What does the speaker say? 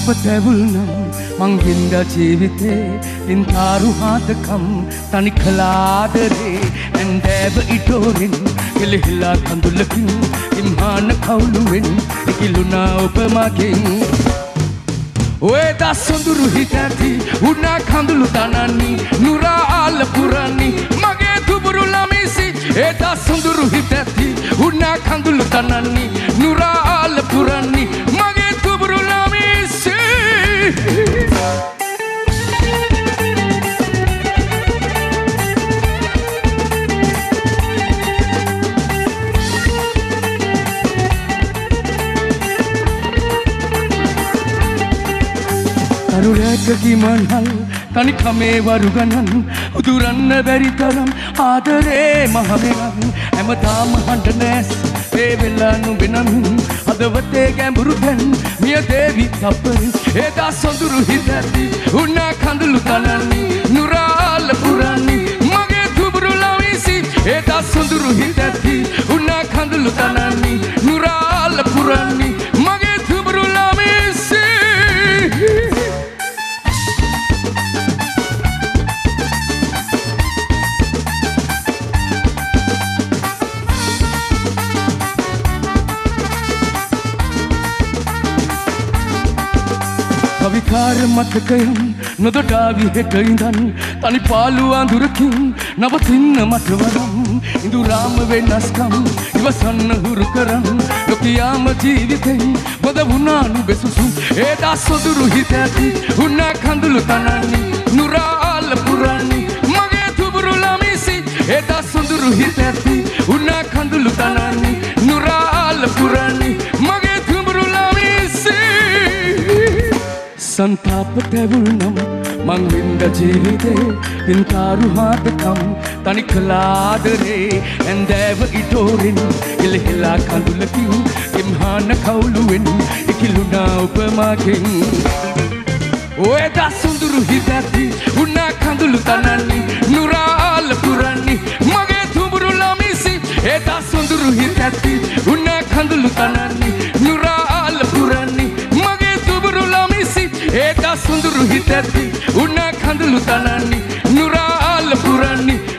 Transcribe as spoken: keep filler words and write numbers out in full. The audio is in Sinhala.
තැවුල් නම් මං හින්ද ජීවිතේ ඉන්තාරු හාදකම් තනි කලාදරේ ඇන්දෑව ඉටෝරෙන් එලෙහිලා කඳුලකින් ඉම්හාන කවුලුවෙන් ඉකිලුනා ඔබ මගෙන් ඔය දස්සොඳුරු හිතැති උනා කඳුළු තනන්නි නුරා ආල පුරන්නි මගේ තුබුරු ළමිසි ඒ දස්සොඳුරු හිතැති උනා කඳුළු තනන්නි නුරා ආල පුරන්නි මගේ තුබුරු ළමිසි කරුරැකකි මන්හල් තනි කමේ වරු ගණන් උදුරන්න බැරි තරම් ආදරේ මහවෙනන් හැමදාම හඬ නෑස් ඒ වෙලා නුඹෙනන් හදවතේ ගැඹුරු දැන් මිය දේවි තප්පරින් එදා සොඳුරු හිතැති උනා කඳුළු තනන්නි නුරාල පුරන්නි මගේ තුබුරු ළමිසි එදා සොඳුරු හිතැති උනා කඳුළු තනන්නි නුරාල පුරන්නි මගේ තුබුරු ළමිසි විකාර මතකයන් නොදොඩා විහෙට ඉඳන් තනි පාළු අඳුරකින් නවතින්න මට වරම් ඉඳුරාම වෙනස්කම් ඉවසන්න හුරු කරන් නොකියාම ජීවිතෙන් බොද වුණා නුබෙසුසුම් ඒදා සොඳුරු හිතැති උනා කඳුළු තනන්නි නුරාල පුරන්නි මගේ තුබුරු ළමිසි ඒදා සොඳුරු හිතැති උනා කඳුළු තනන්නි නුරාල පුරන්නි මගේ තුබුරු ළමිසි संताप तैवुल नम मंगिंद जीविते इंतारु हादकम तनिकलादरे एंदेव इटोरिन इलहिला कंदुलकिन इम्हान कौलुविन इकिलुना उपमाकिन ओए दासुंदुरु हिदति उन्ना कंदुलु तनन्नि नुराल पुरन्नि मगे तुबुरु ළමිසි ए दासुंदुरु हिदति उन्ना कंदुलु तनन्नि नुराल पुरन्नि मगे तुबुरु ළමිසි ඒ දසුඳුරු හිතැති උනා කඳුළු තනන්නි නුරාල පුරන්නි